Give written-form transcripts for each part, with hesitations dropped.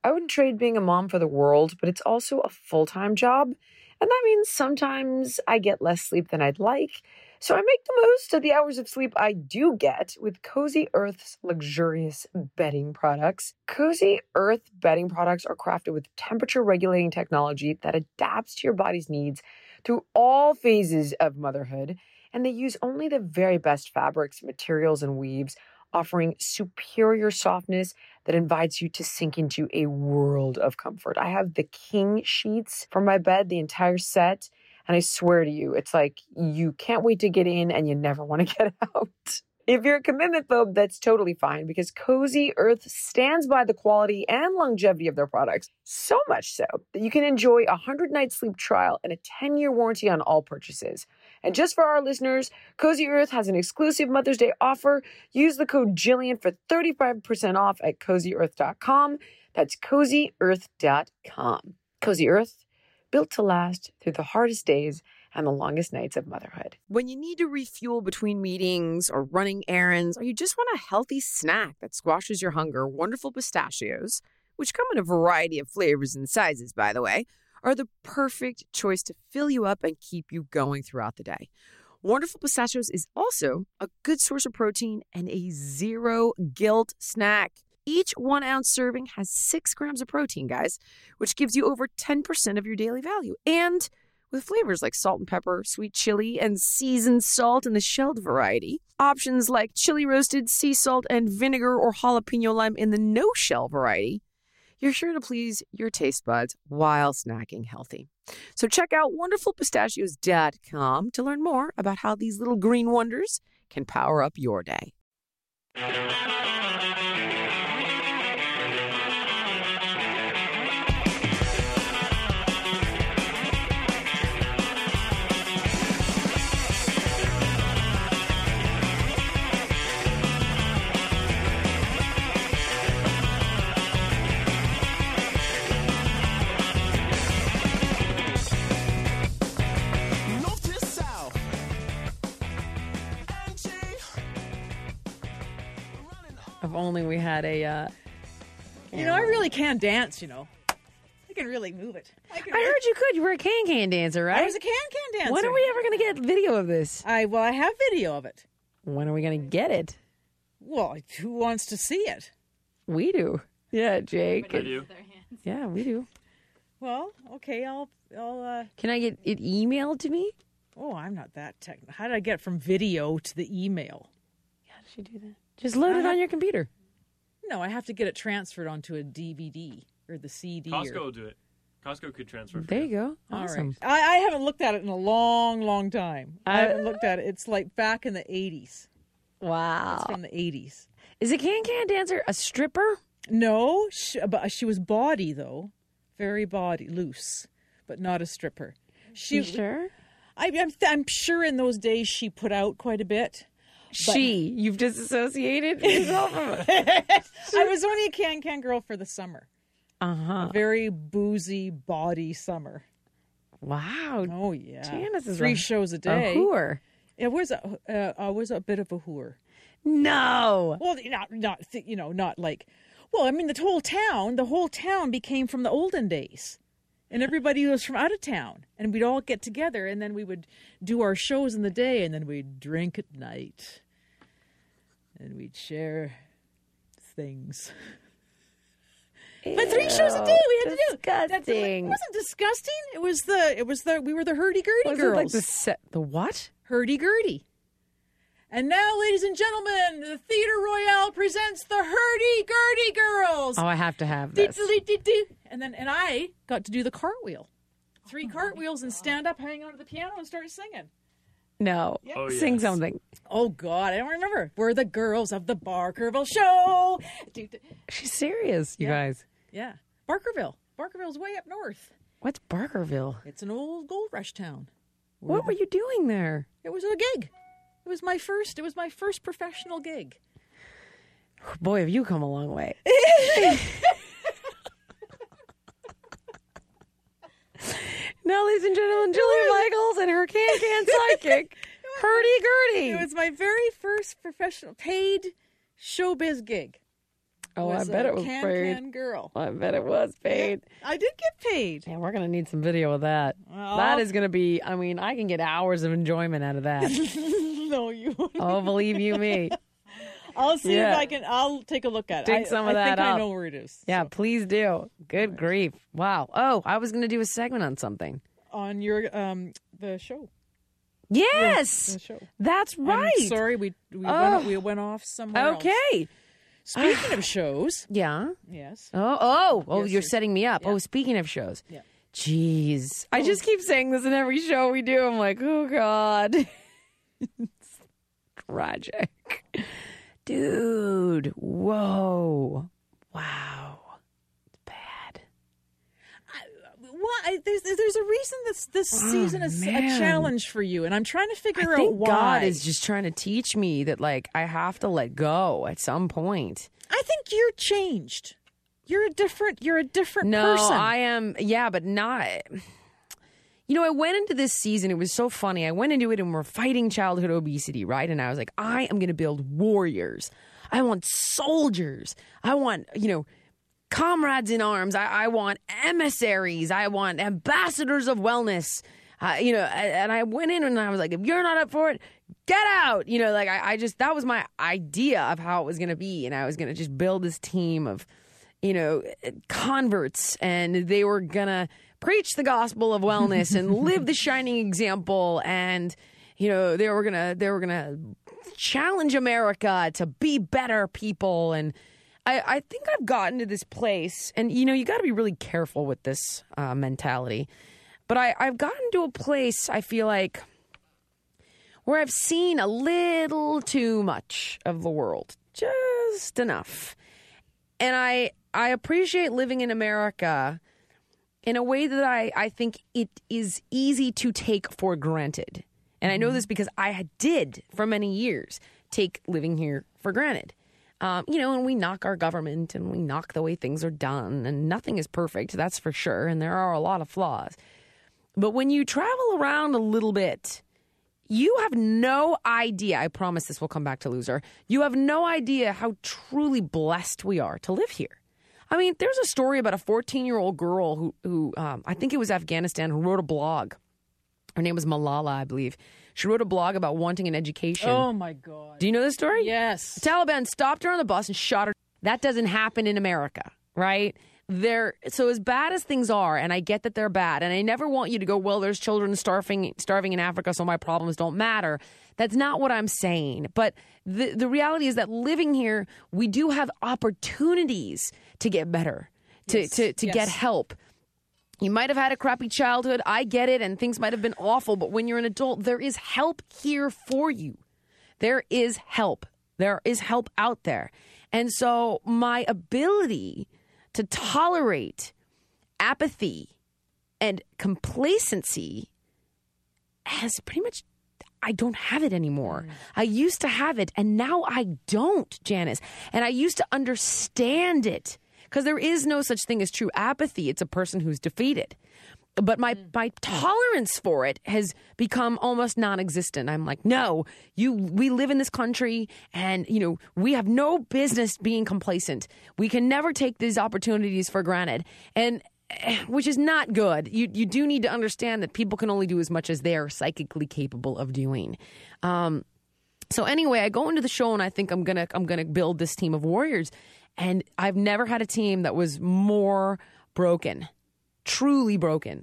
I wouldn't trade being a mom for the world, but it's also a full-time job. And that means sometimes I get less sleep than I'd like. So I make the most of the hours of sleep I do get with Cozy Earth's luxurious bedding products. Cozy Earth bedding products are crafted with temperature-regulating technology that adapts to your body's needs through all phases of motherhood. And they use only the very best fabrics, materials, and weaves, offering superior softness that invites you to sink into a world of comfort. I have the king sheets for my bed, the entire set, and I swear to you, it's like you can't wait to get in and you never want to get out. If you're a commitment phobe, that's totally fine because Cozy Earth stands by the quality and longevity of their products. So much so that you can enjoy a 100-night sleep trial and a 10-year warranty on all purchases. And just for our listeners, Cozy Earth has an exclusive Mother's Day offer. Use the code Jillian for 35% off at CozyEarth.com. That's CozyEarth.com. Cozy Earth, built to last through the hardest days and the longest nights of motherhood. When you need to refuel between meetings or running errands, or you just want a healthy snack that squashes your hunger, Wonderful Pistachios, which come in a variety of flavors and sizes, by the way, are the perfect choice to fill you up and keep you going throughout the day. Wonderful Pistachios is also a good source of protein and a zero guilt snack. Each 1 ounce serving has 6 grams of protein, guys, which gives you over 10% of your daily value. And with flavors like salt and pepper, sweet chili, and seasoned salt in the shelled variety. Options like chili roasted, sea salt, and vinegar or jalapeno lime in the no-shell variety. You're sure to please your taste buds while snacking healthy. So check out wonderfulpistachios.com to learn more about how these little green wonders can power up your day. If only we had a... You know, I really can dance, you know. I can really move it. I heard you could. You were a can-can dancer, right? I was a can-can dancer. When are we ever going to get video of this? I have video of it. When are we going to get it? Well, who wants to see it? We do. Yeah, Jake. I do. Yeah, we do. Well, okay, I'll Can I get it emailed to me? Oh, I'm not that technical. How did I get from video to the email? How did she do that? Just load it on your computer. No, I have to get it transferred onto a DVD or the CD. Costco will do it. Costco could transfer. There you go. Awesome. All right. I haven't looked at it in a long, long time. I haven't looked at it. It's like back in the 80s. Wow. It's from the 80s. Is a can-can dancer a stripper? No, but she was body, though. Very body, loose, but not a stripper. You sure? I'm sure in those days she put out quite a bit. You've disassociated yourself from it. I was only a can-can girl for the summer. Uh-huh. A very boozy body summer. Wow. Oh, yeah. Janice is 3 shows a day. A whore. It was I was a bit of a whore. No. Well, not like... Well, I mean, the whole town became from the olden days. And everybody was from out of town. And we'd all get together, and then we would do our shows in the day, and then we'd drink at night. And we'd share things. Ew, but 3 shows a day we had to do. Disgusting. It wasn't disgusting. It was we were the hurdy-gurdy girls. It like the what? Hurdy-gurdy. And now, ladies and gentlemen, the Theatre Royale presents the Hurdy-Gurdy Girls. Oh, I have to have this. And I got to do the cartwheel. 3 cartwheels and stand up, hang onto the piano, and start singing. No. Yep. Oh, Sing yes. something. Oh, God, I don't remember. We're the girls of the Barkerville Show. She's serious, you guys. Yeah. Barkerville. Barkerville's way up north. What's Barkerville? It's an old gold rush town. What were you doing there? It was a gig. It was my first professional gig. Boy, have you come a long way. Now, ladies and gentlemen, Julie Michaels and her can-can sidekick, Hurdy-Gurdy. It was my very first professional paid showbiz gig. Oh, I bet it was Can paid. Can Girl. I bet it was paid. I did get paid. Yeah, we're going to need some video of that. Well, That is going to be, I mean, I can get hours of enjoyment out of that. no, you won't. Oh, believe you me. I'll see Yeah. if I can. I'll take a look at it. Dig some of I that think up. I know where it is. Yeah, So, please do. Good grief. Wow. Oh, I was going to do a segment on something. on your the show. Yes, The show. that's right. I'm sorry, we Oh. went off somewhere else. Okay. Speaking of shows, Yeah. yes. Oh, Yes, you're sir. setting me up. Yeah. Oh, speaking of shows. Yeah. Jeez. I just keep saying this in every show we do. I'm like, oh, God. It's tragic. Dude. Whoa. Wow. It's bad. Why? There's a reason this season is a man. challenge for you, and I'm trying to figure I out think why. God is just trying to teach me that, like, I have to let go at some point. I think you're changed. You're a different No, person. I am. Yeah, but not. You know, I went into this season. It was so funny. I went into it and we're fighting childhood obesity, right? And I was like, I am going to build warriors. I want soldiers. I want, comrades in arms. I want emissaries. I want ambassadors of wellness. And I went in and I was like, if you're not up for it, get out. I just, that was my idea of how it was going to be. And I was going to just build this team of, converts, and they were going to preach the gospel of wellness and live the shining example. And, they were going to challenge America to be better people. And I think I've gotten to this place, and, you got to be really careful with this mentality. But I've gotten to a place, I feel like, where I've seen a little too much of the world, just enough. And I appreciate living in America in a way that I think it is easy to take for granted. And I know this because I did, for many years, take living here for granted. And we knock our government and we knock the way things are done, and nothing is perfect, that's for sure. And there are a lot of flaws. But when you travel around a little bit, you have no idea. I promise this will come back to loser. You have no idea how truly blessed we are to live here. I mean, there's a story about a 14-year-old girl who I think it was Afghanistan, who wrote a blog. Her name was Malala, I believe. She wrote a blog about wanting an education. Oh, my God. Do you know this story? Yes. The Taliban stopped her on the bus and shot her. That doesn't happen in America, right? So as bad as things are, and I get that they're bad, and I never want you to go, well, there's children starving in Africa, so my problems don't matter. That's not what I'm saying. But the reality is that living here, we do have opportunities to get better, to get help. You might have had a crappy childhood. I get it, and things might have been awful. But when you're an adult, there is help here for you. There is help. There is help out there. And so my ability to tolerate apathy and complacency has pretty much, I don't have it anymore. I used to have it, and now I don't, Janice. And I used to understand it, because there is no such thing as true apathy. It's a person who's defeated. But my tolerance for it has become almost non-existent. I'm like, no, we live in this country, and, we have no business being complacent. We can never take these opportunities for granted, and which is not good. You do need to understand that people can only do as much as they are psychically capable of doing. So anyway, I go into the show and I think I'm gonna build this team of warriors. And I've never had a team that was more broken, truly broken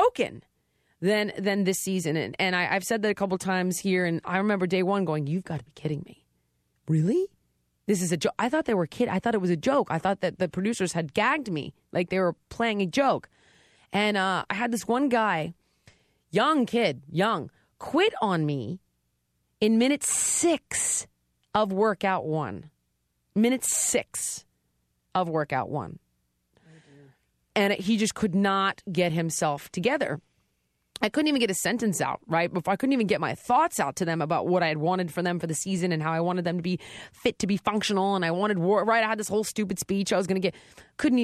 than this season. And I've said that a couple times here. And I remember day one going, you've got to be kidding me. Really? This is a joke. I thought they were kidding. I thought it was a joke. I thought that the producers had gagged me, like they were playing a joke. And I had this one guy, young kid, quit on me in minute 6 of workout 1. Minute 6 of workout 1. And he just could not get himself together. I couldn't even get a sentence out, right? Before I couldn't even get my thoughts out to them about what I had wanted for them for the season and how I wanted them to be fit to be functional. And I wanted right. I had this whole stupid speech I was going to get. Couldn't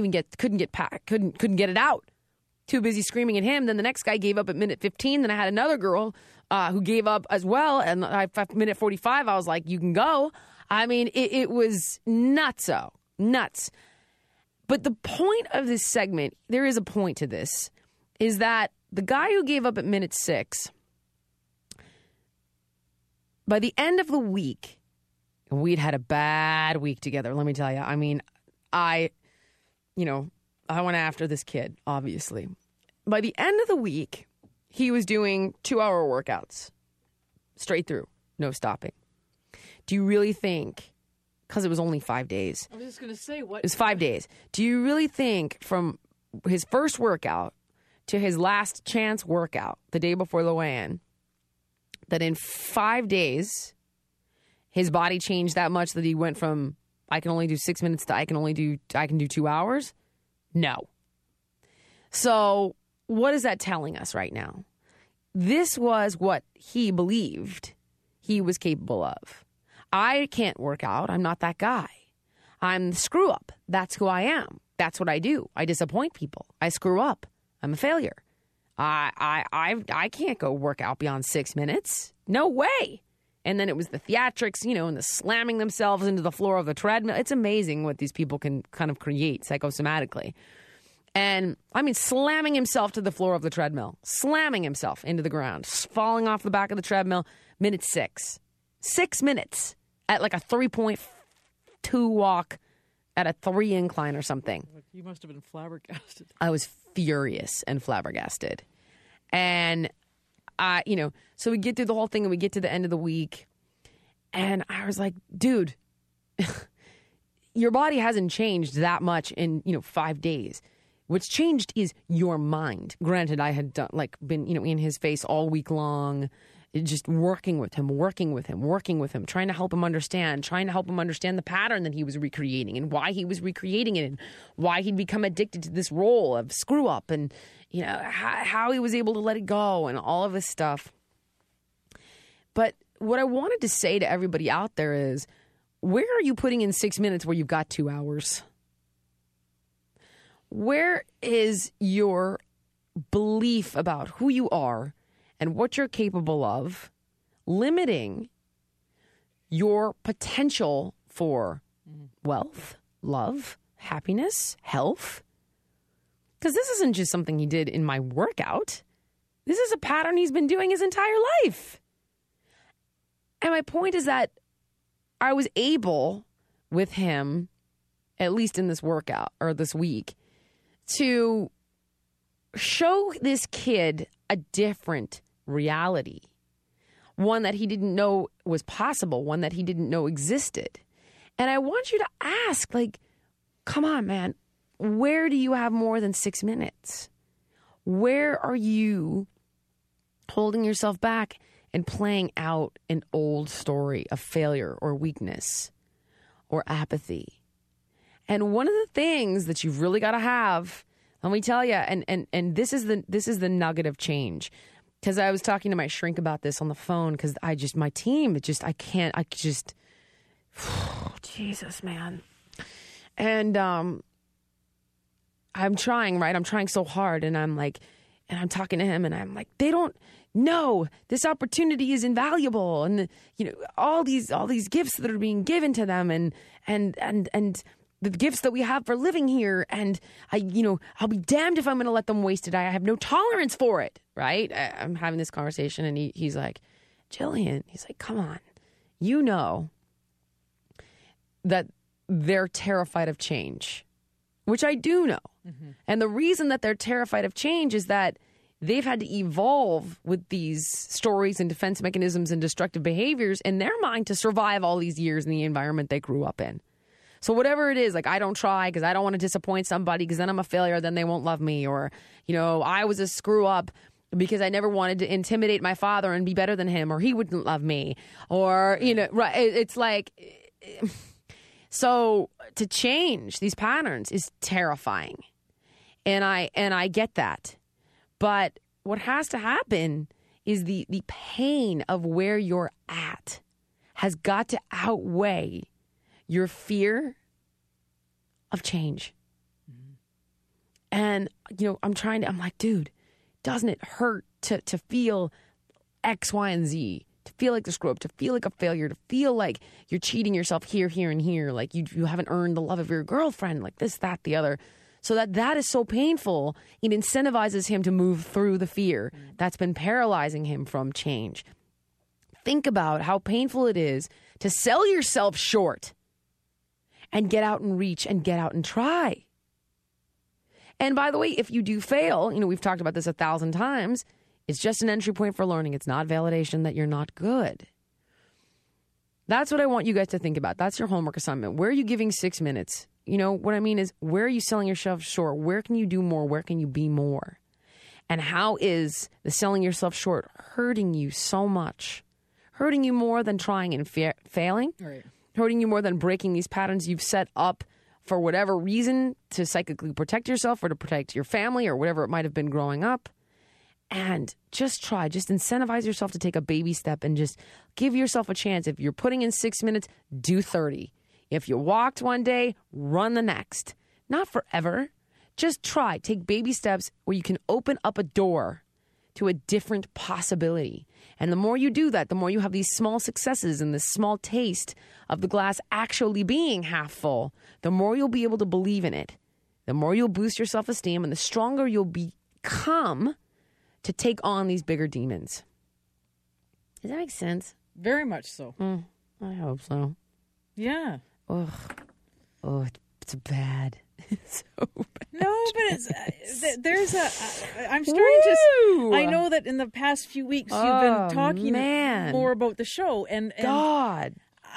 get it out. Too busy screaming at him. Then the next guy gave up at minute 15. Then I had another girl who gave up as well. And at minute 45, I was like, you can go. I mean, it was nutso. Nuts. But the point of this segment, there is a point to this, is that the guy who gave up at minute 6, by the end of the week, we'd had a bad week together, let me tell you. I mean, I went after this kid, obviously. By the end of the week, he was doing 2-hour workouts, straight through, no stopping. Do you really think, because it was only 5 days. I was just going to say, what? It was 5 days. Do you really think from his first workout to his last chance workout, the day before the weigh-in, that in 5 days, his body changed that much that he went from, I can only do 6 minutes to I can do 2 hours? No. So what is that telling us right now? This was what he believed he was capable of. I can't work out. I'm not that guy. I'm the screw up. That's who I am. That's what I do. I disappoint people. I screw up. I'm a failure. I can't go work out beyond 6 minutes. No way. And then it was the theatrics, and the slamming themselves into the floor of the treadmill. It's amazing what these people can kind of create psychosomatically. And, I mean, slamming himself to the floor of the treadmill, slamming himself into the ground, falling off the back of the treadmill, minute 6. 6 minutes at like a 3.2 walk at a 3 incline or something. You must have been flabbergasted. I was furious and flabbergasted. And, so we get through the whole thing and we get to the end of the week. And I was like, dude, your body hasn't changed that much in, 5 days. What's changed is your mind. Granted, I had been in his face all week long, just working with him, trying to help him understand the pattern that he was recreating and why he was recreating it and why he'd become addicted to this role of screw up and, how he was able to let it go and all of this stuff. But what I wanted to say to everybody out there is, where are you putting in 6 minutes where you've got 2 hours? Where is your belief about who you are and what you're capable of limiting your potential for wealth, love, happiness, health? Because this isn't just something he did in my workout. This is a pattern he's been doing his entire life. And my point is that I was able with him, at least in this workout or this week, to show this kid a different reality, one that he didn't know was possible, one that he didn't know existed. And I want you to ask, come on, man, where do you have more than 6 minutes? Where are you holding yourself back and playing out an old story of failure or weakness or apathy? And one of the things that you've really got to have, let me tell you, and this is the nugget of change. Because I was talking to my shrink about this on the phone, because my team, Jesus, man. And I'm trying, right? I'm trying so hard, and I'm talking to him, and I'm like, they don't know this opportunity is invaluable, and all these gifts that are being given to them, and the gifts that we have for living here, and I'll be damned if I'm going to let them waste it. I have no tolerance for it, right? I'm having this conversation, and he's like, Jillian, he's like, come on, that they're terrified of change, which I do know. Mm-hmm. And the reason that they're terrified of change is that they've had to evolve with these stories and defense mechanisms and destructive behaviors in their mind to survive all these years in the environment they grew up in. So whatever it is, I don't try because I don't want to disappoint somebody because then I'm a failure, then they won't love me. Or, I was a screw up because I never wanted to intimidate my father and be better than him, or he wouldn't love me. Or, right. It's like, so to change these patterns is terrifying. And I get that. But what has to happen is the pain of where you're at has got to outweigh your fear of change. Mm-hmm. And, I'm like, dude, doesn't it hurt to feel X, Y, and Z? to feel like the screw up, to feel like a failure, to feel like you're cheating yourself here, here, and here, like you haven't earned the love of your girlfriend, like this, that, the other. So that is so painful, it incentivizes him to move through the fear that's been paralyzing him from change. Think about how painful it is to sell yourself short and get out and reach and get out and try. And by the way, if you do fail, we've talked about this 1,000 times, it's just an entry point for learning. It's not validation that you're not good. That's what I want you guys to think about. That's your homework assignment. Where are you giving 6 minutes? What I mean is, where are you selling yourself short? Where can you do more? Where can you be more? And how is the selling yourself short hurting you so much? Hurting you more than trying and failing? Right. Hurting you more than breaking these patterns you've set up for whatever reason to psychically protect yourself or to protect your family or whatever it might have been growing up. And just incentivize yourself to take a baby step and just give yourself a chance. If you're putting in 6 minutes, do 30. If you walked one day, run the next. Not forever. Just try. Take baby steps where you can open up a door to a different possibility. And the more you do that, the more you have these small successes and this small taste of the glass actually being half full, the more you'll be able to believe in it. The more you'll boost your self-esteem and the stronger you'll become to take on these bigger demons. Does that make sense? Very much so. I hope so. Yeah. Oh, it's bad. It's so bad. No, but I'm starting to. I know that in the past few weeks you've been talking more about the show, and God,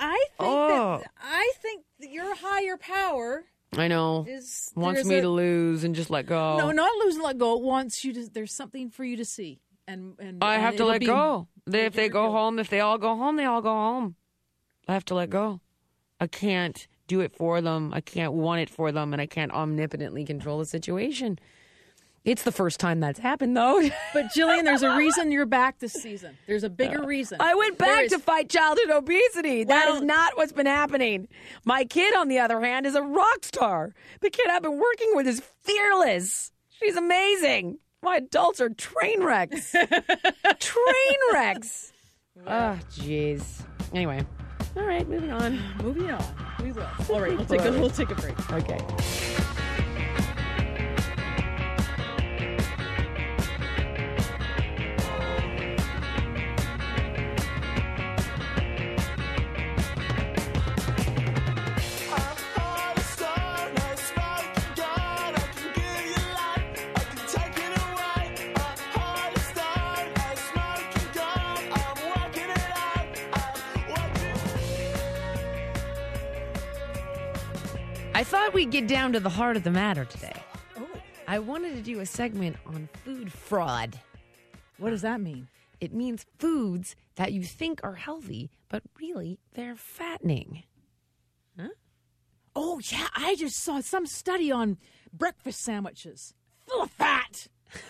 I think that your higher power. I know wants me to lose and just let go. No, not lose and let go. It wants you to. There's something for you to see, and I have to let go. If they go home, if they all go home, they all go home. I have to let go. I can't do it for them. I can't want it for them, and I can't omnipotently control the situation. It's the first time that's happened, though. But Jillian, there's a reason you're back this season. There's a bigger reason. I went back to fight childhood obesity. That is not what's been happening. My kid, on the other hand, is a rock star. The kid I've been working with is fearless. She's amazing. My adults are train wrecks. Train wrecks. Oh, jeez. Anyway. All right, moving on. Moving on. We will. All right, we'll take a break. Okay. I thought we'd get down to the heart of the matter today. Oh. I wanted to do a segment on food fraud. What does that mean? It means foods that you think are healthy, but really they're fattening. Huh? Oh, yeah. I just saw some study on breakfast sandwiches. Full of fat.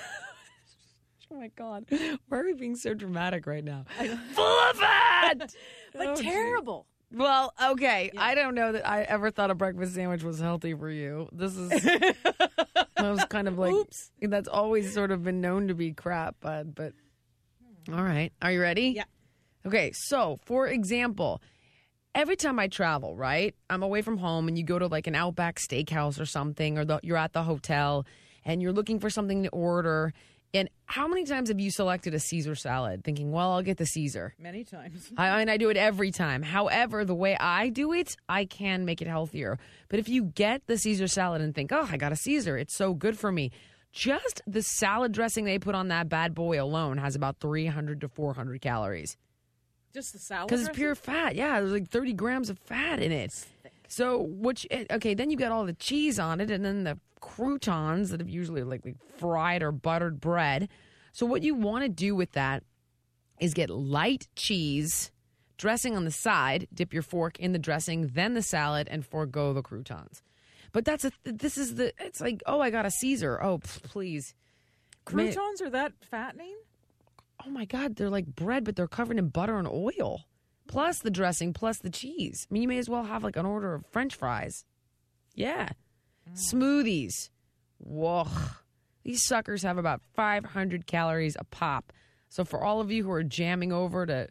Oh, my God. Why are we being so dramatic right now? Full of fat! But terrible. Well, okay. Yeah. I don't know that I ever thought a breakfast sandwich was healthy for you. This is that was kind of like, oops. That's always sort of been known to be crap, bud. But all right. Are you ready? Yeah. Okay. So, for example, every time I travel, right, I'm away from home and you go to like an Outback Steakhouse or something, or you're at the hotel and you're looking for something to order. And how many times have you selected a Caesar salad thinking, well, I'll get the Caesar? Many times. I do it every time. However, the way I do it, I can make it healthier. But if you get the Caesar salad and think, oh, I got a Caesar, it's so good for me. Just the salad dressing they put on that bad boy alone has about 300 to 400 calories. Just the salad Because it's pure fat. Yeah, there's like 30 grams of fat in it. So, then you got all the cheese on it and then the croutons that have usually like fried or buttered bread. So what you want to do with that is get light cheese, dressing on the side, dip your fork in the dressing, then the salad, and forego the croutons. But it's like, oh, I got a Caesar. Oh, please. Croutons are that fattening? Oh my God, they're like bread, but they're covered in butter and oil. Plus the dressing, plus the cheese. I mean, you may as well have like an order of French fries. Yeah. Smoothies. Whoa. These suckers have about 500 calories a pop. So for all of you who are jamming over to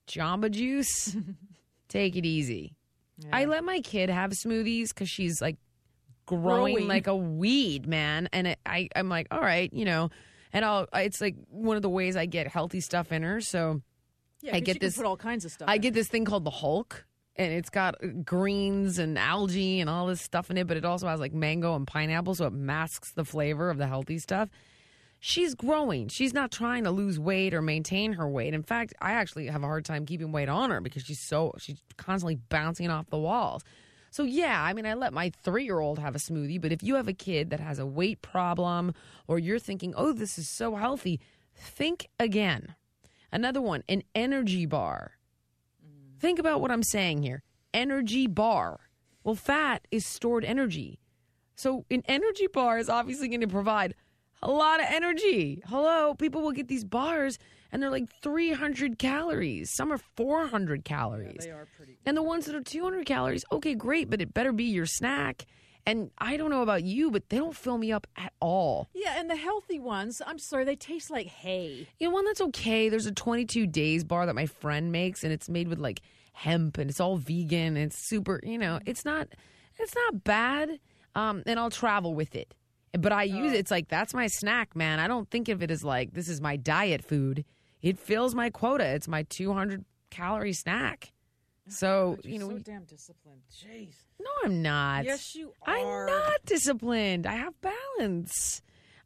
Jamba Juice, take it easy. Yeah. I let my kid have smoothies because she's like growing like a weed, man. And I'm like, all right, and it's like one of the ways I get healthy stuff in her. So Yeah, I get you can this. put all kinds of stuff. I in get it. this thing called the Hulk, and it's got greens and algae and all this stuff in it, but it also has like mango and pineapple, so it masks the flavor of the healthy stuff. She's growing. She's not trying to lose weight or maintain her weight. In fact, I actually have a hard time keeping weight on her because she's constantly bouncing off the walls. So yeah, I mean, I let my 3-year-old have a smoothie, but if you have a kid that has a weight problem or you're thinking, oh, this is so healthy, think again. Another one, an energy bar. Think about what I'm saying here. Energy bar. Well, fat is stored energy. So an energy bar is obviously going to provide a lot of energy. Hello, people will get these bars and they're like 300 calories. Some are 400 calories. They are pretty. And the ones that are 200 calories, okay, great, but it better be your snack. And I don't know about you, but they don't fill me up at all. Yeah, and the healthy ones, I'm sorry, they taste like hay. You know, one that's okay. There's a 22 days bar that my friend makes, and it's made with like hemp, and it's all vegan. And it's super, it's not bad. And I'll travel with it. But I use it. It's like, that's my snack, man. I don't think of it as like, this is my diet food. It fills my quota. It's my 200-calorie snack. So, You're so damn disciplined. Jeez. No, I'm not. Yes, you I'm are. not disciplined. I have balance.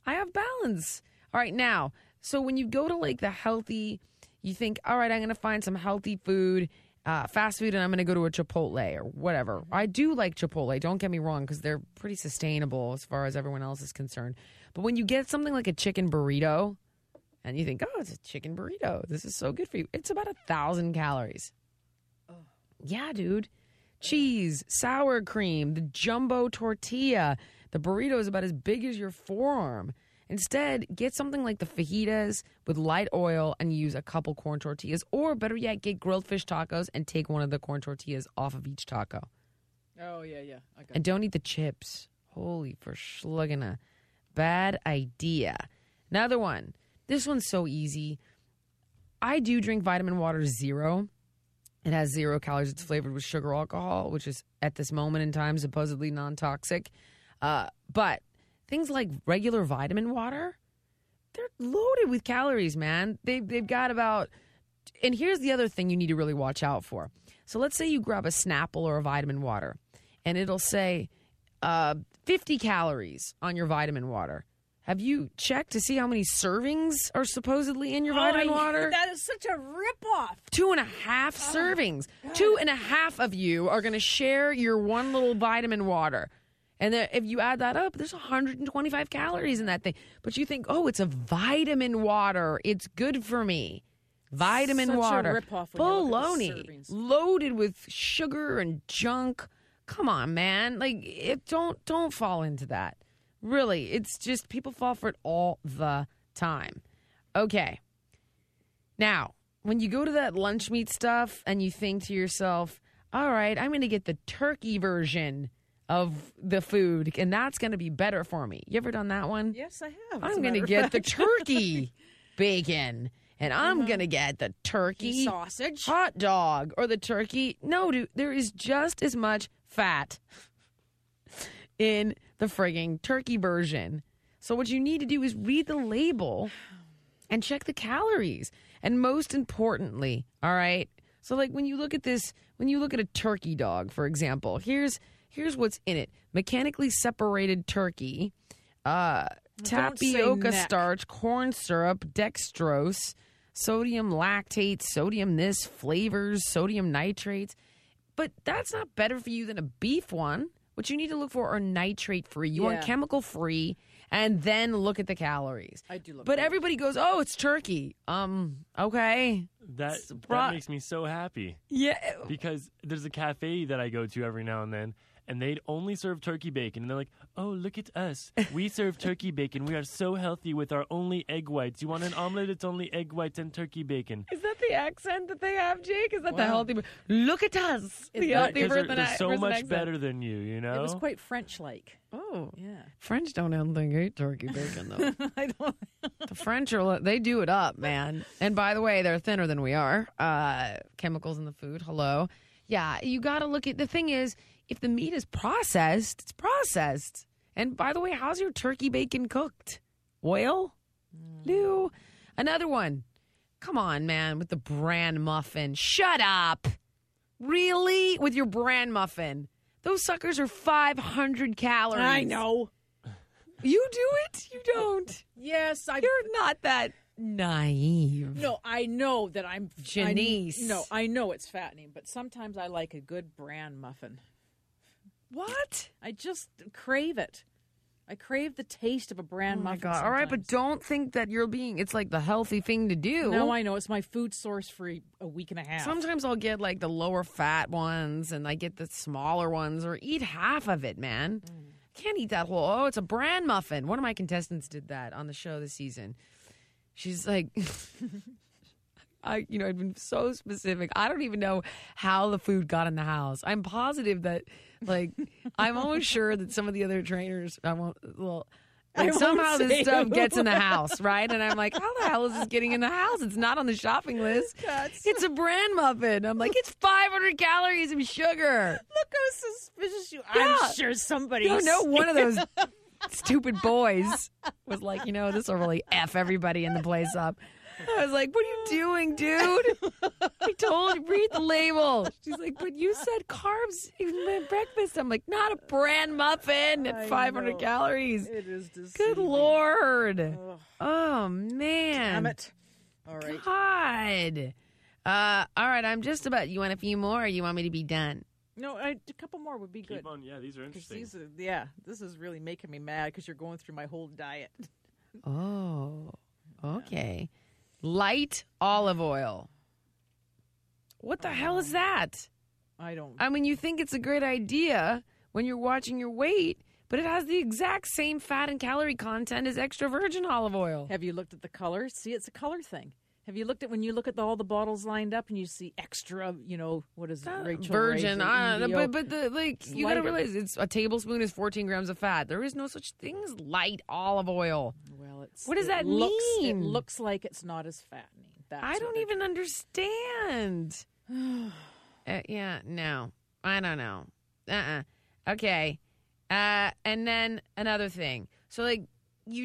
All right, now, so when you go to like the healthy, you think, all right, I'm going to find some healthy food, fast food, and I'm going to go to a Chipotle or whatever. I do like Chipotle. Don't get me wrong, because they're pretty sustainable as far as everyone else is concerned. But when you get something like a chicken burrito, and you think, oh, it's a chicken burrito. This is so good for you. It's about 1,000 calories. Yeah, dude. Cheese, sour cream, the jumbo tortilla. The burrito is about as big as your forearm. Instead, get something like the fajitas with light oil and use a couple corn tortillas. Or better yet, get grilled fish tacos and take one of the corn tortillas off of each taco. Oh, yeah. I got And don't eat the chips. Holy for schluggina. Bad idea. Another one. This one's so easy. I do drink vitamin water zero. It has 0 calories. It's flavored with sugar alcohol, which is at this moment in time supposedly non-toxic. But things like regular vitamin water, they're loaded with calories, man. They've got about... And here's the other thing you need to really watch out for. So let's say you grab a Snapple or a vitamin water, and it'll say 50 calories on your vitamin water. Have you checked to see how many servings are supposedly in your vitamin water? That is such a ripoff. 2.5 servings. 2.5 of you are going to share your one little vitamin water. And if you add that up, there's 125 calories in that thing. But you think, oh, it's a vitamin water. It's good for me. Vitamin Such a water. ripoff when you look at the Baloney. servings. Loaded with sugar and junk. Come on, man. Like, don't fall into that. Really, it's just people fall for it all the time. Okay. Now, when you go to that lunch meat stuff and you think to yourself, all right, I'm going to get the turkey version of the food, and that's going to be better for me. You ever done that one? Yes, I have. I'm going to get the turkey bacon, and I'm going to get the turkey sausage. hot dog or the turkey. No, dude, there is just as much fat in the frigging turkey version. So what you need to do is read the label and check the calories. And most importantly, all right, so like when you look at this, when you look at a turkey dog, for example, here's what's in it. Mechanically separated turkey, tapioca neck. starch, corn syrup, dextrose, sodium lactate, sodium this, flavors, sodium nitrates. But that's not better for you than a beef one. What you need to look for are nitrate-free. You want Yeah. chemical-free, and then look at the calories. I do look But for it. everybody goes, oh, it's turkey. Okay. That makes me so happy Yeah. because there's a cafe that I go to every now and then, and they'd only serve turkey bacon. And they're like, oh, look at us. We serve turkey bacon. We are so healthy with our only egg whites. You want an omelet? It's only egg whites and turkey bacon. Is that the accent that they have, Jake? Is that the healthy? Look at us. The Yeah, healthy 'cause version they're so much accent. better than you, you know? It was quite French-like. Oh, Yeah. French don't eat turkey bacon though. I don't. The French they do it up, man. And by the way, they're thinner than we are. Chemicals in the food. Hello. Yeah, you got to look at the thing is, if the meat is processed, it's processed. And by the way, how's your turkey bacon cooked? Oil? No. Another one. Come on, man, with the bran muffin. Shut up. Really? With your bran muffin. Those suckers are 500 calories. I know. You do it? You don't. Yes, You're not that naive. No, I know that I'm Janice. I know it's fattening, but sometimes I like a good bran muffin. What? I just crave it. I crave the taste of a bran Oh my muffin. God. All right, but sometimes. don't think that it's like the healthy thing to do. No, I know it's my food source for a week and a half. Sometimes I'll get like the lower fat ones and I get the smaller ones or eat half of it, man. Can't eat that whole. Oh, it's a bran muffin. One of my contestants did that on the show this season. She's like, I'd been so specific. I don't even know how the food got in the house. I'm positive that, like, I'm almost sure that some of the other trainers, somehow this say stuff who. gets in the house, right? And I'm like, how the hell is this getting in the house? It's not on the shopping list. It's a bran muffin. I'm like, it's 500 calories of sugar. Look how suspicious you are. Yeah. I'm sure somebody. No, one of those stupid boys was like, this will really F everybody in the place up. I was like, what are you doing, dude? I told you, read the label. She's like, but you said carbs in my breakfast. I'm like, not a bran muffin at 500 know. calories. It is deceiving. Good Lord. Ugh. Oh, man. Damn it. All right. God. All right, I'm just about, you want a few more or you want me to be done? No, a couple more would be good. Keep on. Yeah, these are 'Cause interesting. this is really making me mad because you're going through my whole diet. Oh, okay. Light olive oil. What the hell is that? I don't. I mean, you think it's a great idea when you're watching your weight, but it has the exact same fat and calorie content as extra virgin olive oil. Have you looked at the colors? See, it's a color thing. Have you looked at when you look at all the bottles lined up and you see extra, what is it, Rachel Virgin, Ray, but you gotta realize it's a tablespoon is 14 grams of fat. There is no such thing as light olive oil. Well, it's What does that It mean? looks like it's not as fattening. That's I what don't they're even understand. Yeah, no, I don't know. Okay, and then another thing. So like, you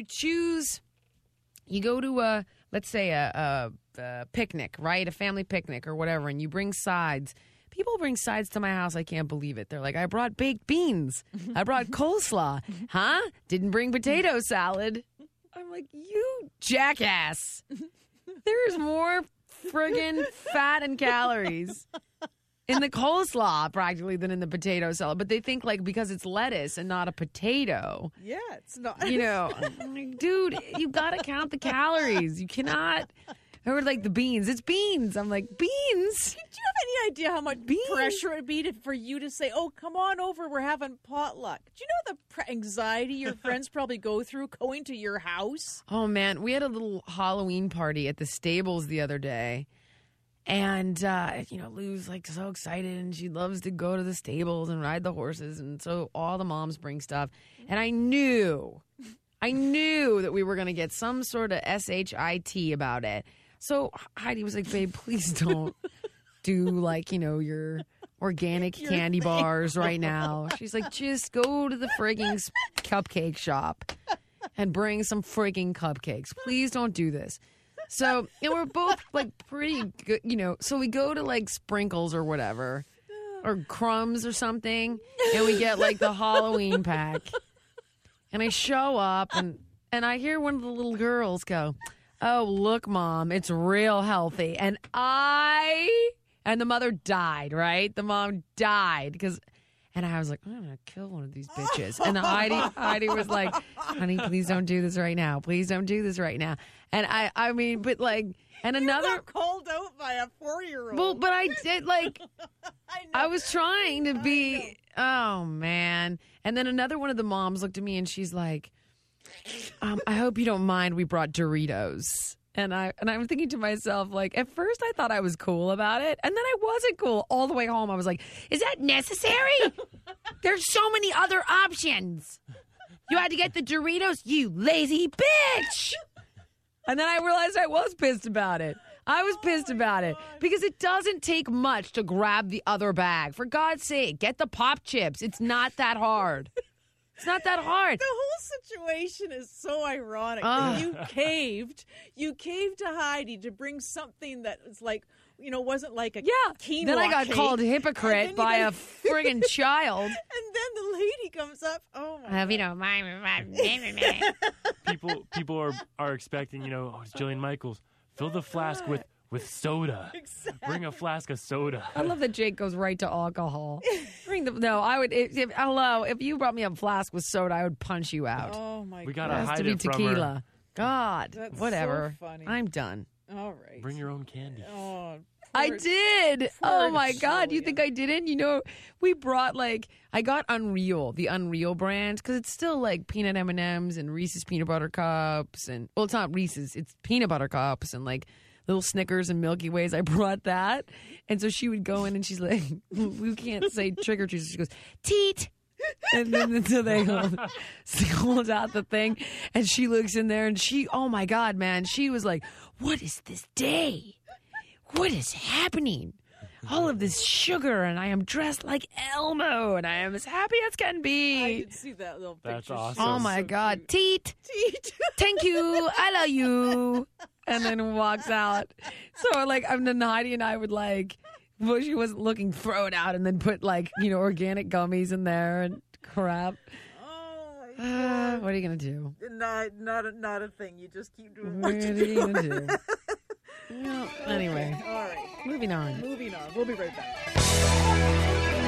go to let's say a picnic, right? A family picnic or whatever, and you bring sides. People bring sides to my house. I can't believe it. They're like, I brought baked beans. I brought coleslaw. Huh? Didn't bring potato salad. I'm like, you jackass. There's more friggin' fat and calories in the coleslaw practically than in the potato salad. But they think like because it's lettuce and not a potato. Yeah, it's not. I'm like, dude, you gotta count the calories. You cannot. Or like the beans. It's beans. I'm like, beans? Do you have any idea how much pressure it would be for you to say, oh, come on over, we're having potluck? Do you know the anxiety your friends probably go through going to your house? Oh, man. We had a little Halloween party at the stables the other day. And, Lou's like so excited and she loves to go to the stables and ride the horses. And so all the moms bring stuff. And I knew that we were going to get some sort of SHIT about it. So Heidi was like, babe, please don't do like, your organic candy bars right now. She's like, just go to the frigging cupcake shop and bring some frigging cupcakes. Please don't do this. So, and we're both like pretty good, so we go to like Sprinkles or whatever, or Crumbs or something, and we get like the Halloween pack. And I show up and I hear one of the little girls go, oh, look, Mom, it's real healthy. And the mother died, right? The mom died and I was like, I'm going to kill one of these bitches. And Heidi was like, honey, please don't do this right now. Please don't do this right now. And I mean, but like, and another. You got called out by a 4-year-old. Well, but I did like, I I was trying to be. Oh man! And then another one of the moms looked at me and she's like, "I hope you don't mind. We brought Doritos." And I'm thinking to myself, like, at first I thought I was cool about it, and then I wasn't cool. All the way home, I was like, "Is that necessary? There's so many other options. You had to get the Doritos, you lazy bitch." And then I realized I was pissed about it. I was pissed about it because it doesn't take much to grab the other bag. For God's sake, get the pop chips. It's not that hard. It's not that hard. The whole situation is so ironic. That you caved to Heidi to bring something that was like, wasn't like a quinoa Then I got cake. called hypocrite by a friggin' child. And then the lady comes up. Oh my! Hope you don't mind. People are expecting, it's Jillian Michaels. Fill the flask with soda. Exactly. Bring a flask of soda. I love that Jake goes right to alcohol. I would. If you brought me a flask with soda, I would punch you out. Oh my! We God. gotta It has hide to be it from her. tequila. God, That's whatever. so funny. I'm done. All right. Bring your own candy. Oh, I poor- did. poor Oh my God. You Jillian. think I didn't? We brought I got Unreal, the Unreal brand, because it's still like peanut M&Ms and Reese's peanut butter cups. And, well, it's not Reese's, it's peanut butter cups and like little Snickers and Milky Ways. I brought that. And so she would go in and she's like, we can't say trick or treat. So she goes, teat. And then so they hold out the thing and she looks in there and oh my God, man, she was like, what is this day? What is happening? All of this sugar and I am dressed like Elmo and I am as happy as can I be. can see that little That's picture. awesome. Oh my God, teat. Teat. Thank you. I love you. And then walks out. So then Heidi and I would well, she wasn't looking, throw it out and then put organic gummies in there and crap. Oh my God. What are you going to do? Not a thing. You just keep doing What what are you're you doing. going to do? Well, anyway, All right. moving on. Moving on. We'll be right back.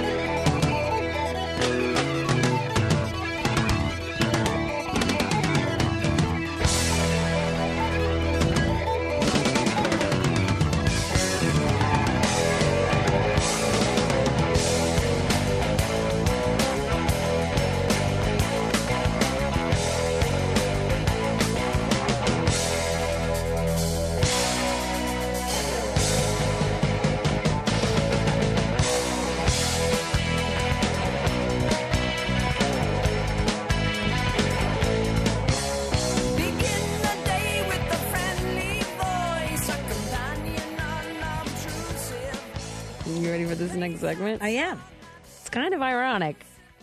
You ready for this next segment? I am. It's kind of ironic.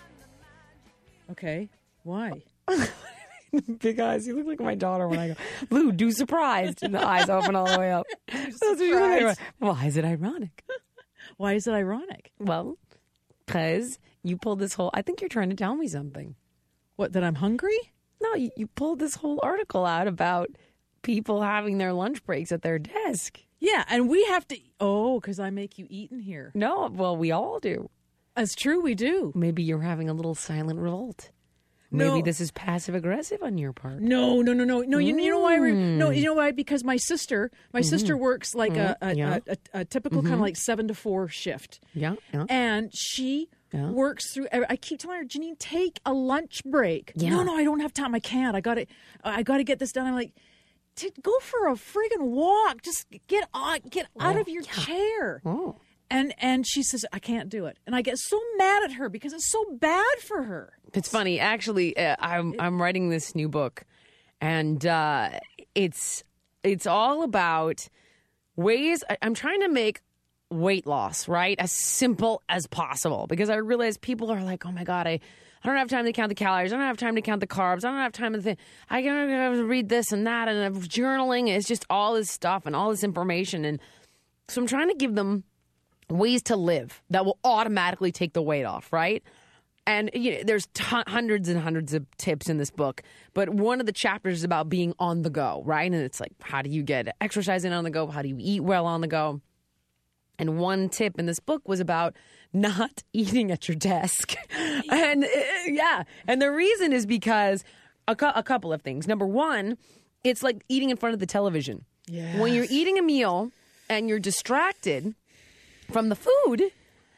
Okay. Why? Big eyes. You look like my daughter when I go, Lou, do surprised. And the eyes open all the way up. That's what you look like. Why is it ironic? Why is it ironic? Well, because you pulled this whole, I think you're trying to tell me something. What, that I'm hungry? No, you pulled this whole article out about people having their lunch breaks at their desk. Yeah, and we have to. Oh, because I make you eat in here. No, well, we all do. That's true, we do. Maybe you're having a little silent revolt. No. Maybe this is passive aggressive on your part. No. You know why? No, you know why? Because my sister works like a typical kind of like 7 to 4 shift. Yeah. And she works through. I keep telling her, Janine, take a lunch break. Yeah. No, I don't have time. I can't. I got to get this done. I'm like, go for a friggin' walk. Just get out of your chair. Oh. And she says, I can't do it. And I get so mad at her because it's so bad for her. It's funny, actually. I'm writing this new book, and it's all about ways. I'm trying to make weight loss as simple as possible because I realize people are like, oh my God, I don't have time to count the calories. I don't have time to count the carbs. I don't have time to I gotta read this and that, and journaling is just all this stuff and all this information, and so I'm trying to give them ways to live that will automatically take the weight off, right? And there's hundreds and hundreds of tips in this book, but one of the chapters is about being on the go, right? And it's like, how do you get exercising on the go? How do you eat well on the go? And one tip in this book was about not eating at your desk. And and the reason is because a couple of things. Number one, it's like eating in front of the television. Yes. When you're eating a meal and you're distracted from the food,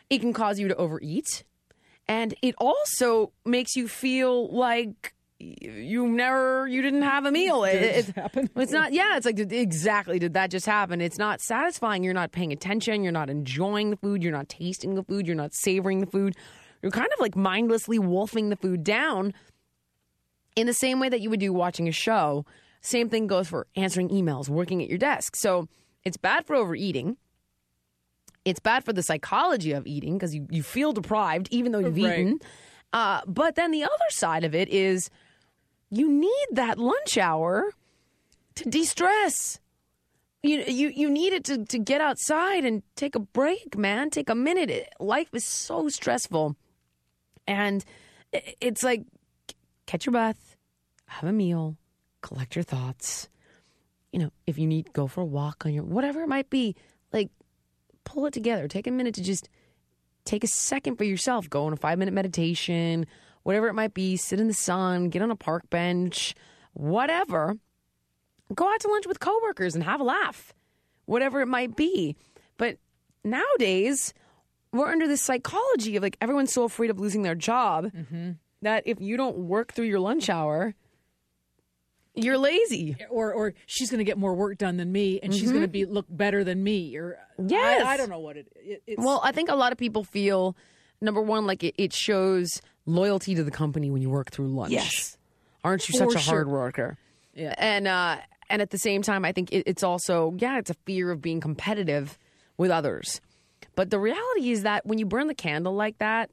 It can cause you to overeat. And it also makes you feel like you didn't have a meal. It's not, it's like, exactly, did that just happen? It's not satisfying. You're not paying attention. You're not enjoying the food. You're not tasting the food. You're not savoring the food. You're kind of like mindlessly wolfing the food down in the same way that you would do watching a show. Same thing goes for answering emails, working at your desk. So it's bad for overeating. It's bad for the psychology of eating because you feel deprived even though you've eaten. But then the other side of it is you need that lunch hour to de-stress. You need it to get outside and take a break, man. Take a minute. Life is so stressful. And it's like, catch your breath, have a meal, collect your thoughts. If you need, go for a walk on your, whatever it might be, like, pull it together. Take a minute to just take a second for yourself. Go on a 5-minute meditation, whatever it might be. Sit in the sun, get on a park bench, whatever. Go out to lunch with coworkers and have a laugh, whatever it might be. But nowadays, we're under this psychology of like everyone's so afraid of losing their job that if you don't work through your lunch hour, you're lazy. Or she's going to get more work done than me, and she's going to look better than me. Or yes. I don't know what it's. Well, I think a lot of people feel, number one, like it shows loyalty to the company when you work through lunch. Yes. Aren't you such a hard worker? Yeah. And at the same time, I think it's also, it's a fear of being competitive with others. But the reality is that when you burn the candle like that,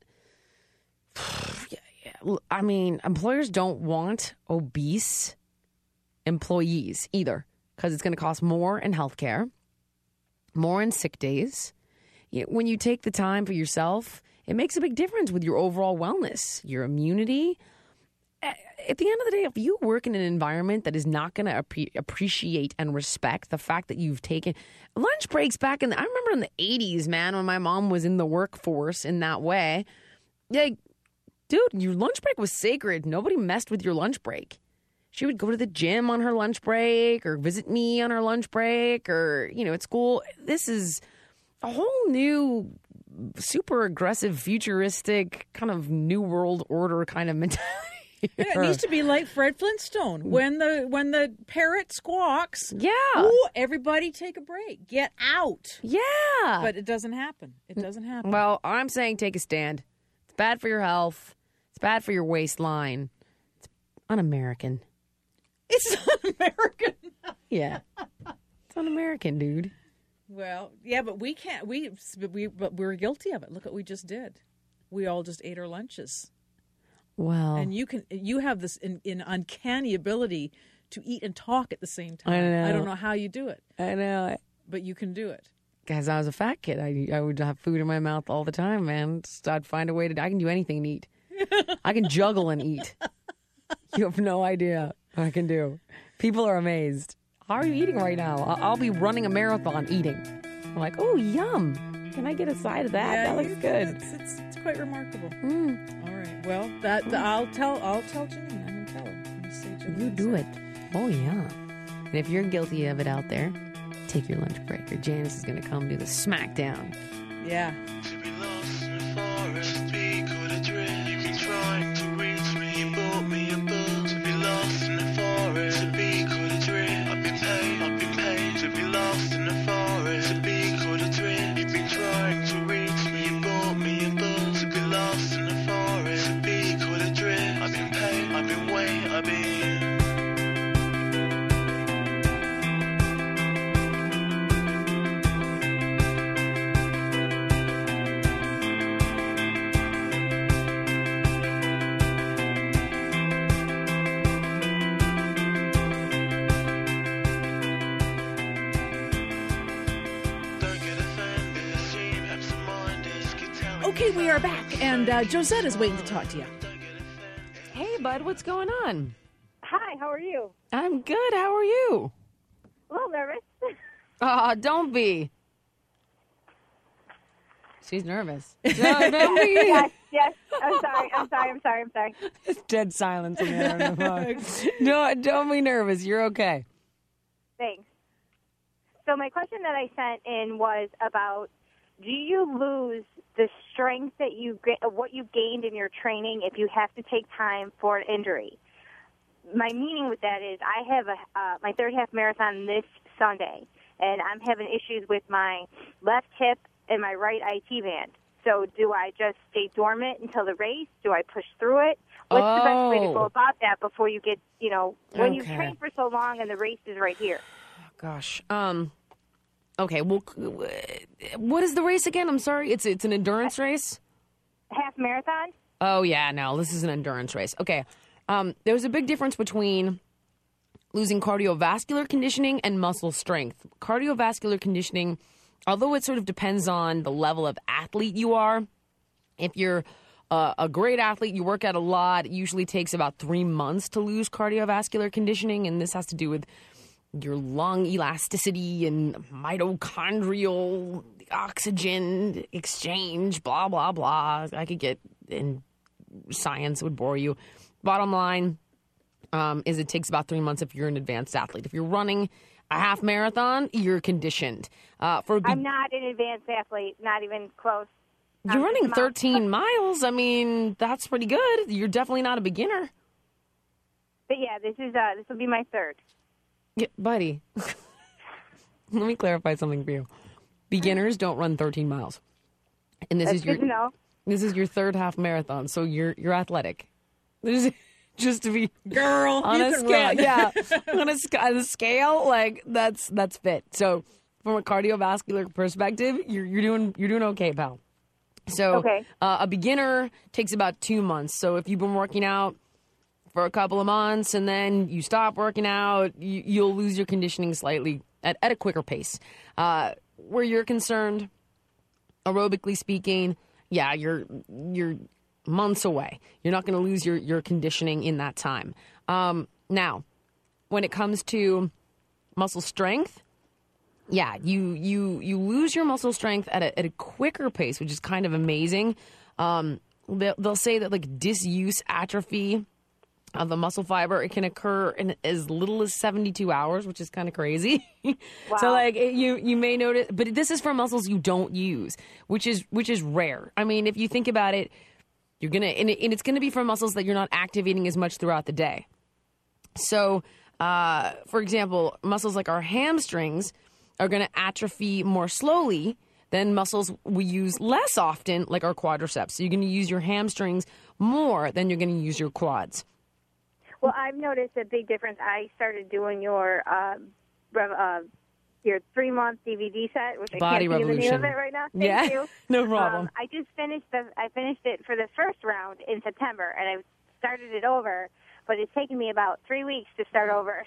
I mean, employers don't want obese employees either, because it's going to cost more in healthcare, more in sick days. When you take the time for yourself, it makes a big difference with your overall wellness, your immunity. At the end of the day, if you work in an environment that is not going to appreciate and respect the fact that you've taken lunch breaks I remember in the 80s, man, when my mom was in the workforce in that way, like, dude, your lunch break was sacred. Nobody messed with your lunch break. She would go to the gym on her lunch break or visit me on her lunch break or, at school. This is a whole new, super aggressive, futuristic, kind of new world order kind of mentality. Yeah, it needs to be like Fred Flintstone. When the parrot squawks, ooh, everybody take a break. Get out. Yeah. But it doesn't happen. It doesn't happen. Well, I'm saying take a stand. It's bad for your health. It's bad for your waistline. It's un-American. It's un-American. Yeah. It's un-American, dude. Well, yeah, but we can't. But we're guilty of it. Look what we just did. We all just ate our lunches. Well, and you have this in uncanny ability to eat and talk at the same time. I know. I don't know how you do it. I know. But you can do it. Because I was a fat kid. I would have food in my mouth all the time, man. Just, I'd find a way I can do anything and eat. I can juggle and eat. You have no idea what I can do. People are amazed. How are you eating right now? I'll be running a marathon eating. I'm like, oh, yum. Can I get a side of that? Yeah, that looks good. It's quite remarkable. All right. Well, I'll tell Janine. I'm gonna tell her. You do it. Oh yeah. And if you're guilty of it out there, take your lunch break, or Janice is gonna come do the smackdown. Yeah. To be lost in the forest, speak or the drift. You've been trying to reach me, you bought me a book. To be lost in the forest, speak or the drift. I've been paid to be lost in the forest, speak or the drift. You've been trying to reach me, you bought me a book. To be lost in the forest, speak or the drift. I've been paid, I've been waiting, I've been. Okay, we are back, and Josette is waiting to talk to you. Hey, bud, what's going on? Hi, how are you? I'm good. How are you? A little nervous. Don't be. She's nervous. Don't be. Yes. I'm sorry. It's dead silence on the other phone. No, don't be nervous. You're okay. Thanks. So my question that I sent in was about do you lose the strength that what you gained in your training if you have to take time for an injury? My meaning with that is I have my third half marathon this Sunday, and I'm having issues with my left hip and my right IT band. So do I just stay dormant until the race? Do I push through it? What's the best way to go about that before you get, when you've trained for so long and the race is right here? Gosh. Okay, well, what is the race again? I'm sorry. It's an endurance race? Half marathon? Oh, yeah, no, this is an endurance race. Okay. There's a big difference between losing cardiovascular conditioning and muscle strength. Cardiovascular conditioning, although it sort of depends on the level of athlete you are, if you're a great athlete, you work out a lot, it usually takes about 3 months to lose cardiovascular conditioning, and this has to do with your lung elasticity and mitochondrial oxygen exchange, blah, blah, blah. I could get in science, would bore you. Bottom line is it takes about 3 months if you're an advanced athlete. If you're running a half marathon, you're conditioned. I'm not an advanced athlete, not even close. You're running 13 miles. I mean, that's pretty good. You're definitely not a beginner. But yeah, this will be my third. Yeah, buddy, let me clarify something for you. Beginners don't run 13 miles. And this is your third half marathon, so you're athletic. This is just to be Girl, on you a can scale, run. yeah, on a scale, like that's fit. So from a cardiovascular perspective, you're doing okay, pal. So Okay. A beginner takes about 2 months. So if you've been working out for a couple of months and then you stop working out, you'll lose your conditioning slightly at a quicker pace. Where you're concerned, aerobically speaking, yeah, you're months away. You're not going to lose your conditioning in that time. Now, when it comes to muscle strength, yeah, you lose your muscle strength at a quicker pace, which is kind of amazing. They'll say that like disuse atrophy of the muscle fiber, it can occur in as little as 72 hours, which is kind of crazy. Wow. So like you may notice, but this is for muscles you don't use, which is rare. I mean, if you think about it, you're gonna and it's gonna be for muscles that you're not activating as much throughout the day. So, for example, muscles like our hamstrings are going to atrophy more slowly than muscles we use less often, like our quadriceps. So you're going to use your hamstrings more than you're going to use your quads. Well, I've noticed a big difference. I started doing your 3-month DVD set, which Body I can't think of the name of Revolution. it right now. Yeah, Thank you. no problem. I finished it for the first round in September, and I started it over. But it's taken me about 3 weeks to start over.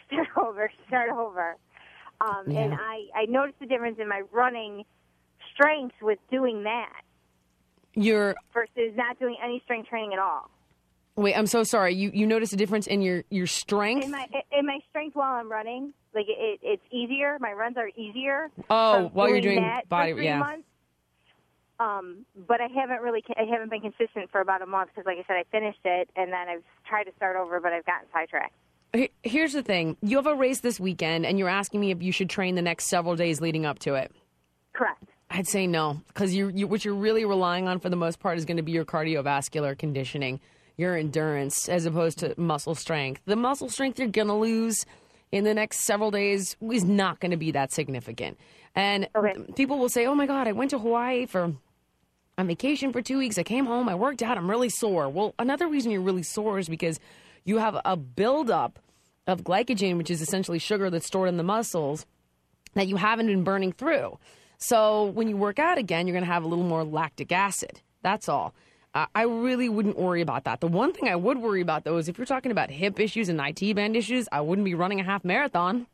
Yeah. And I noticed the difference in my running strength with doing that versus not doing any strength training at all. Wait, I'm so sorry. You noticed a difference in your strength? In my strength while I'm running, like it's easier. My runs are easier. Oh, while you're doing that body, for 3 yeah. months. But I haven't been consistent for about a month because, like I said, I finished it and then I've tried to start over, but I've gotten sidetracked. Here's the thing. You have a race this weekend, and you're asking me if you should train the next several days leading up to it. Correct. I'd say no, because what you're really relying on for the most part is going to be your cardiovascular conditioning, your endurance, as opposed to muscle strength. The muscle strength you're going to lose in the next several days is not going to be that significant. And people will say, oh, my God, I went to Hawaii on vacation for 2 weeks. I came home. I worked out. I'm really sore. Well, another reason you're really sore is because you have a buildup of glycogen, which is essentially sugar that's stored in the muscles that you haven't been burning through. So when you work out again, you're going to have a little more lactic acid. That's all. I really wouldn't worry about that. The one thing I would worry about, though, is if you're talking about hip issues and IT band issues, I wouldn't be running a half marathon.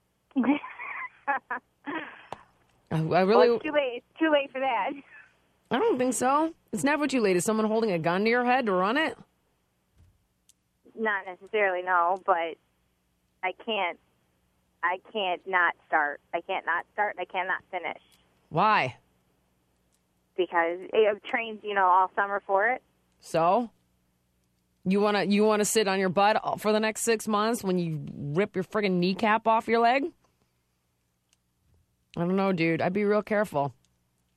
I really. Well, it's too late. It's too late for that. I don't think so. It's never too late. Is someone holding a gun to your head to run it? Not necessarily, no, but I can't not start. I can't not start. I cannot finish Why? because I've trained, all summer for it. So? You wanna sit on your butt for the next 6 months when you rip your friggin' kneecap off your leg? I don't know, dude. I'd be real careful.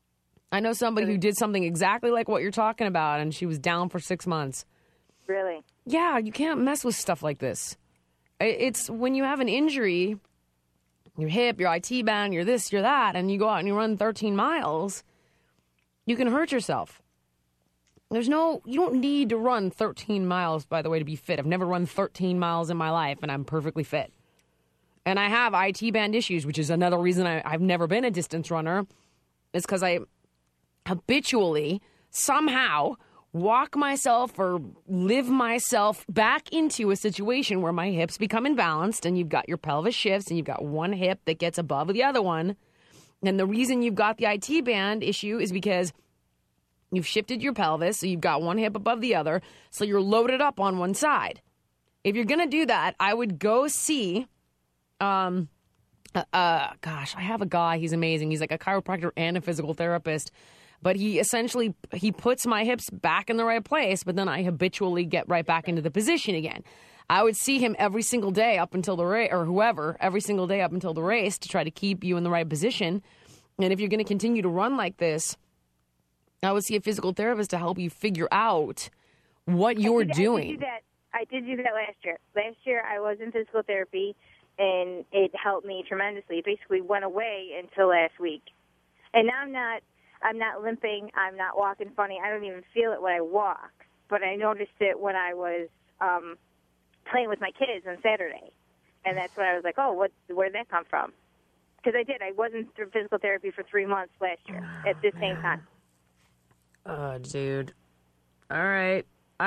I know somebody who did something exactly like what you're talking about, and she was down for 6 months. Really? Yeah, you can't mess with stuff like this. It's when you have an injury, your hip, your IT band, your this, your that, and you go out and you run 13 miles, you can hurt yourself. You don't need to run 13 miles, by the way, to be fit. I've never run 13 miles in my life, and I'm perfectly fit. And I have IT band issues, which is another reason I've never been a distance runner. It's because I habitually, somehow, walk myself or live myself back into a situation where my hips become imbalanced, and you've got your pelvis shifts, and you've got one hip that gets above the other one. And the reason you've got the IT band issue is because you've shifted your pelvis, so you've got one hip above the other, so you're loaded up on one side. If you're going to do that, I would go see, gosh, I have a guy, he's amazing. He's like a chiropractor and a physical therapist, but he puts my hips back in the right place, but then I habitually get right back into the position again. I would see him every single day up until the race, or whoever, every single day up until the race to try to keep you in the right position. And if you're going to continue to run like this, I would see a physical therapist to help you figure out what you're doing. I did do that last year. Last year I was in physical therapy, and it helped me tremendously. It basically went away until last week. And now I'm not limping. I'm not walking funny. I don't even feel it when I walk. But I noticed it when I was playing with my kids on Saturday. And that's when I was like, oh, where did that come from? Because I wasn't through physical therapy for 3 months last year at the same time. Oh, dude. All right.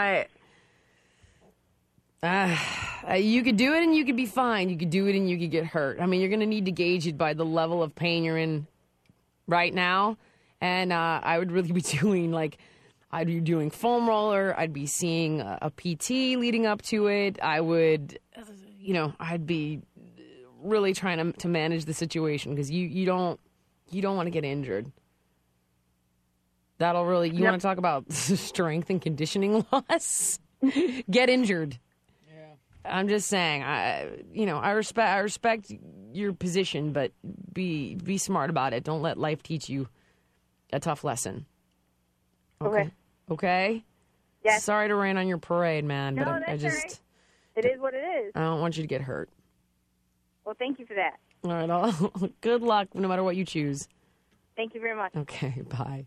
You could do it and you could be fine. You could do it and you could get hurt. I mean, you're going to need to gauge it by the level of pain you're in right now. And I would really be doing, I'd be doing foam roller. I'd be seeing a PT leading up to it. I would, I'd be really trying to manage the situation because you don't want to get injured. That'll really, you want to talk about strength and conditioning loss? Get injured. Yeah. I'm just saying, I respect your position, but be smart about it. Don't let life teach you a tough lesson. Okay? Yes. Sorry to rain on your parade, man, No, but that's all right. It is what it is. I don't want you to get hurt. Well, thank you for that. All right, good luck no matter what you choose. Thank you very much. Okay, bye.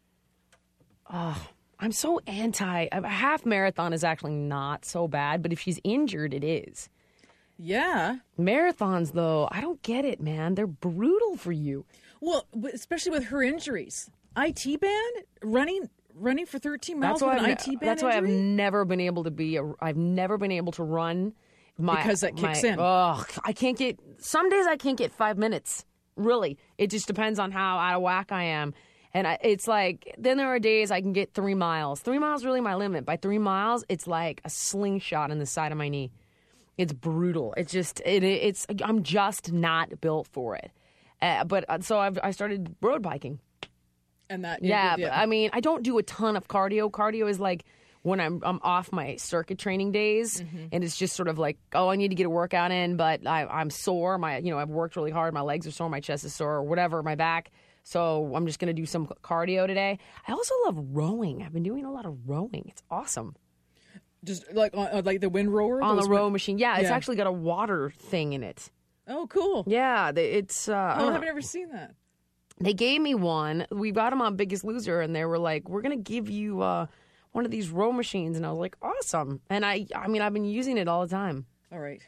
Oh, I'm so a half marathon is actually not so bad, but if she's injured, it is. Yeah. Marathons, though, I don't get it, man. They're brutal for you. Well, especially with her injuries. IT band? Running for 13 miles with an IT band That's why I've injury? never been able to I've never been able to run. Because that kicks in. Oh, some days I can't get 5 minutes. Really. It just depends on how out of whack I am. And it's like, then there are days I can get 3 miles. 3 miles is really my limit. By 3 miles, it's like a slingshot in the side of my knee. It's brutal. It's just, I'm just not built for it. So I started road biking. And that, But, I mean, I don't do a ton of cardio. Cardio is like when I'm off my circuit training days, and it's just sort of like, I need to get a workout in, but I'm sore. I've worked really hard. My legs are sore. My chest is sore, or whatever. My back. So I'm just going to do some cardio today. I also love rowing. I've been doing a lot of rowing. It's awesome. Just like the wind rower? On the row machine. Yeah, it's actually got a water thing in it. Oh, cool. Yeah, it's... I've never seen that. They gave me one. We got them on Biggest Loser, and they were like, we're going to give you one of these row machines. And I was like, awesome. And I've been using it all the time. All right.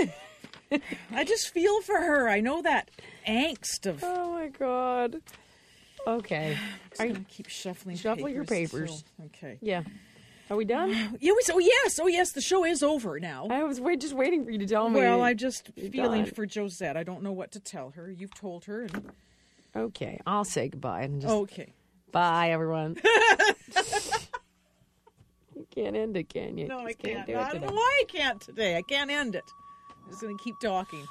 I just feel for her. I know that angst of... Oh, my God. Okay. I'm going to keep shuffling your papers. Still. Okay. Yeah. Are we done? Yeah. Oh, yes. The show is over now. I was just waiting for you to tell me. Well, I'm just feeling for Josette. I don't know what to tell her. You've told her. Okay. I'll say goodbye. Okay. Bye, everyone. You can't end it, can you? No, I can't. Do it I don't know why I can't today. I can't end it. I'm just going to keep talking.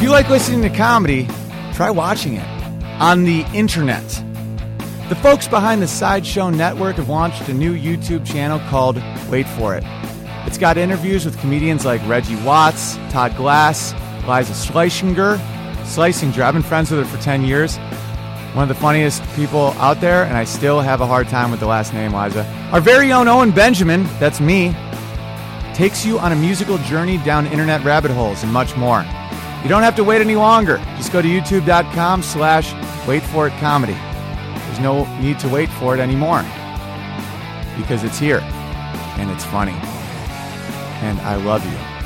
you like listening to comedy, try watching it on the internet. The folks behind the Sideshow Network have launched a new YouTube channel called Wait For It. It's got interviews with comedians like Reggie Watts, Todd Glass, Liza Schlesinger. I've been friends with her for 10 years. One of the funniest people out there, and I still have a hard time with the last name, Liza. Our very own Owen Benjamin, that's me, takes you on a musical journey down internet rabbit holes and much more. You don't have to wait any longer. Just go to youtube.com/waitforitcomedy. There's no need to wait for it anymore because it's here and it's funny. And I love you.